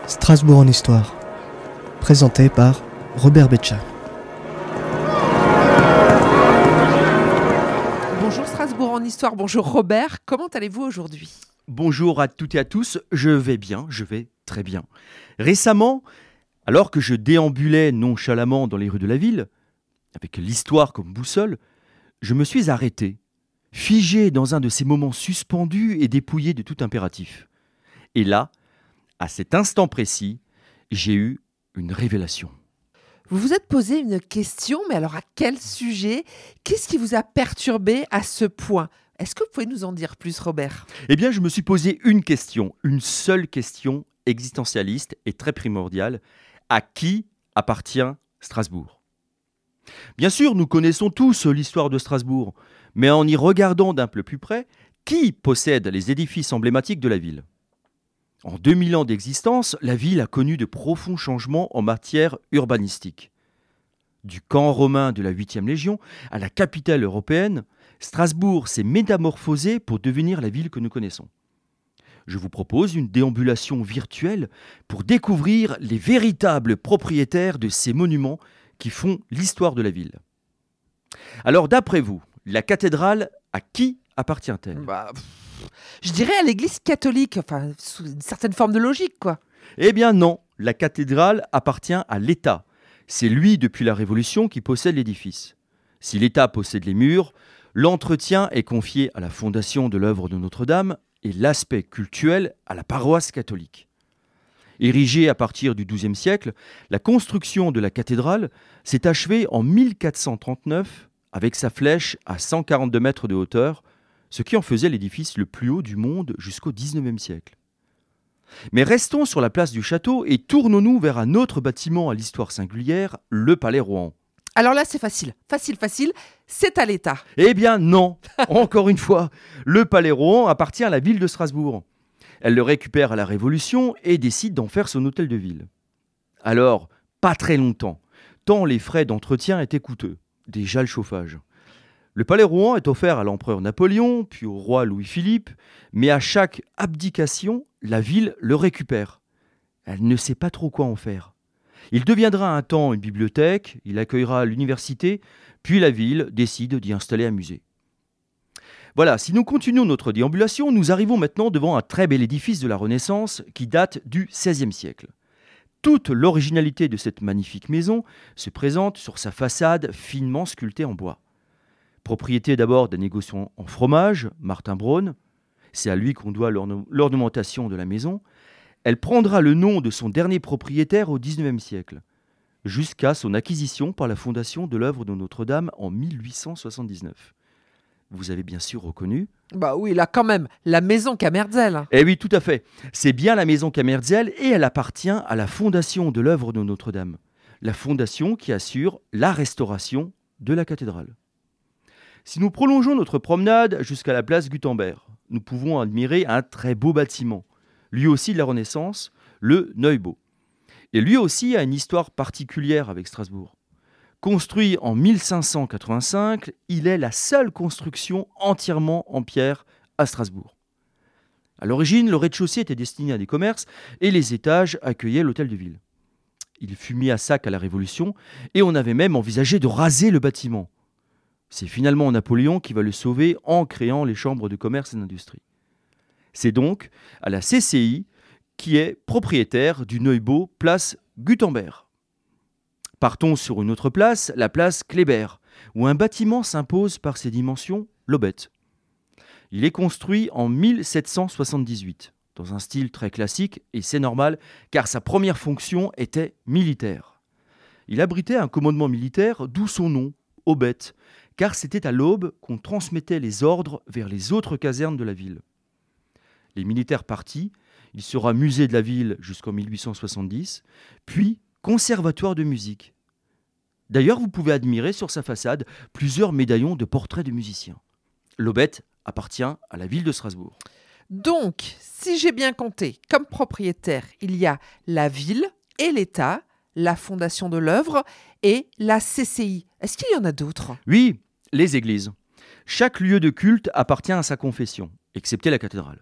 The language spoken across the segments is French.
Strasbourg en histoire, présenté par Robert Betcha. Bonjour Strasbourg en histoire, bonjour Robert, comment allez-vous aujourd'hui ? Bonjour à toutes et à tous, je vais très bien. Récemment, alors que je déambulais nonchalamment dans les rues de la ville, avec l'histoire comme boussole, je me suis arrêté, figé dans un de ces moments suspendus et dépouillé de tout impératif. Et là, à cet instant précis, j'ai eu une révélation. Vous vous êtes posé une question, mais alors à quel sujet ? Qu'est-ce qui vous a perturbé à ce point ? Est-ce que vous pouvez nous en dire plus, Robert ? Eh bien, je me suis posé une question, une seule question existentialiste et très primordiale. À qui appartient Strasbourg ? Bien sûr, nous connaissons tous l'histoire de Strasbourg, mais en y regardant d'un peu plus près, qui possède les édifices emblématiques de la ville ? En 2000 ans d'existence, la ville a connu de profonds changements en matière urbanistique. Du camp romain de la 8e Légion à la capitale européenne, Strasbourg s'est métamorphosée pour devenir la ville que nous connaissons. Je vous propose une déambulation virtuelle pour découvrir les véritables propriétaires de ces monuments qui font l'histoire de la ville. Alors d'après vous, la cathédrale, à qui appartient-elle ? Je dirais à l'église catholique, enfin sous une certaine forme de logique, quoi. Eh bien non, la cathédrale appartient à l'État. C'est lui, depuis la Révolution, qui possède l'édifice. Si l'État possède les murs, l'entretien est confié à la fondation de l'œuvre de Notre-Dame et l'aspect cultuel à la paroisse catholique. Érigée à partir du XIIe siècle, la construction de la cathédrale s'est achevée en 1439 avec sa flèche à 142 mètres de hauteur, ce qui en faisait l'édifice le plus haut du monde jusqu'au XIXe siècle. Mais restons sur la place du château et tournons-nous vers un autre bâtiment à l'histoire singulière, le Palais Rohan. Alors là, c'est facile, c'est à l'État. Eh bien non, encore une fois, le Palais Rohan appartient à la ville de Strasbourg. Elle le récupère à la Révolution et décide d'en faire son hôtel de ville. Alors, pas très longtemps, tant les frais d'entretien étaient coûteux, déjà le chauffage. Le Palais Rohan est offert à l'empereur Napoléon, puis au roi Louis-Philippe, mais à chaque abdication, la ville le récupère. Elle ne sait pas trop quoi en faire. Il deviendra un temps une bibliothèque, il accueillera l'université, puis la ville décide d'y installer un musée. Voilà, si nous continuons notre déambulation, nous arrivons maintenant devant un très bel édifice de la Renaissance qui date du XVIe siècle. Toute l'originalité de cette magnifique maison se présente sur sa façade finement sculptée en bois. Propriété d'abord d'un négociant en fromage, Martin Braun, c'est à lui qu'on doit l'ornementation de la maison, elle prendra le nom de son dernier propriétaire au XIXe siècle, jusqu'à son acquisition par la fondation de l'œuvre de Notre-Dame en 1879. Vous avez bien sûr reconnu ? Bah oui, là quand même, la maison Camerzel. Eh oui, tout à fait. C'est bien la maison Camerzel et elle appartient à la fondation de l'œuvre de Notre-Dame. La fondation qui assure la restauration de la cathédrale. Si nous prolongeons notre promenade jusqu'à la place Gutenberg, nous pouvons admirer un très beau bâtiment, lui aussi de la Renaissance, le Neubau. Et lui aussi a une histoire particulière avec Strasbourg. Construit en 1585, il est la seule construction entièrement en pierre à Strasbourg. À l'origine, le rez-de-chaussée était destiné à des commerces et les étages accueillaient l'hôtel de ville. Il fut mis à sac à la Révolution et on avait même envisagé de raser le bâtiment. C'est finalement Napoléon qui va le sauver en créant les chambres de commerce et d'industrie. C'est donc à la CCI qui est propriétaire du Neubau place Gutenberg. Partons sur une autre place, la place Kléber, où un bâtiment s'impose par ses dimensions, l'aubette. Il est construit en 1778, dans un style très classique, et c'est normal, car sa première fonction était militaire. Il abritait un commandement militaire, d'où son nom, aubette, car c'était à l'aube qu'on transmettait les ordres vers les autres casernes de la ville. Les militaires partis, il sera musée de la ville jusqu'en 1870, puis conservatoire de musique. D'ailleurs, vous pouvez admirer sur sa façade plusieurs médaillons de portraits de musiciens. L'aubette appartient à la ville de Strasbourg. Donc, si j'ai bien compté, comme propriétaire, il y a la ville et l'État, la fondation de l'œuvre et la CCI. Est-ce qu'il y en a d'autres ? Oui, les églises. Chaque lieu de culte appartient à sa confession, excepté la cathédrale.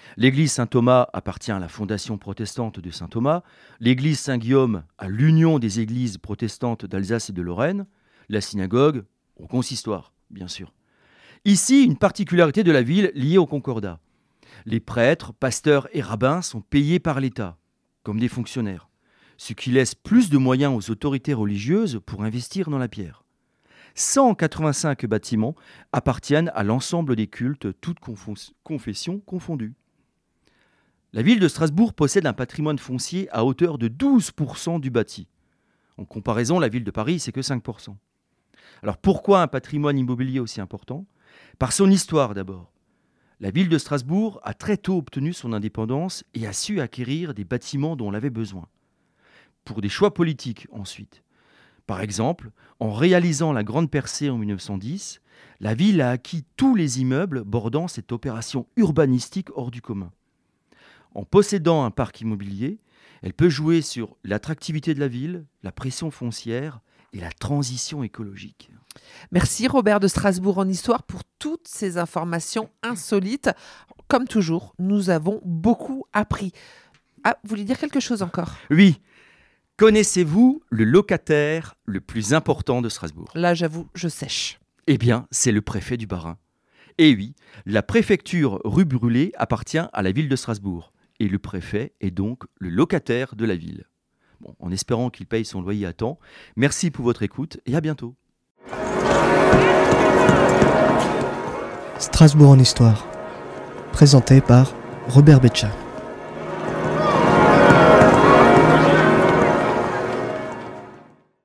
L'église Saint-Thomas appartient à la fondation protestante de Saint-Thomas, l'église Saint-Guillaume à l'union des églises protestantes d'Alsace et de Lorraine, la synagogue au consistoire, bien sûr. Ici, une particularité de la ville liée au concordat. Les prêtres, pasteurs et rabbins sont payés par l'État, comme des fonctionnaires, ce qui laisse plus de moyens aux autorités religieuses pour investir dans la pierre. 185 bâtiments appartiennent à l'ensemble des cultes, toutes confessions confondues. La ville de Strasbourg possède un patrimoine foncier à hauteur de 12% du bâti. En comparaison, la ville de Paris, c'est que 5%. Alors pourquoi un patrimoine immobilier aussi important ? Par son histoire d'abord. La ville de Strasbourg a très tôt obtenu son indépendance et a su acquérir des bâtiments dont elle avait besoin. Pour des choix politiques ensuite. Par exemple, en réalisant la Grande Percée en 1910, la ville a acquis tous les immeubles bordant cette opération urbanistique hors du commun. En possédant un parc immobilier, elle peut jouer sur l'attractivité de la ville, la pression foncière et la transition écologique. Merci Robert de Strasbourg en Histoire pour toutes ces informations insolites. Comme toujours, nous avons beaucoup appris. Ah, vous voulez dire quelque chose encore ? Oui. Connaissez-vous le locataire le plus important de Strasbourg ? Là, j'avoue, je sèche. Eh bien, c'est le préfet du Bas-Rhin. Et oui, la préfecture rue Brûlé appartient à la ville de Strasbourg. Et le préfet est donc le locataire de la ville. Bon, en espérant qu'il paye son loyer à temps. Merci pour votre écoute et à bientôt. Strasbourg en Histoire. Présenté par Robert Betcha.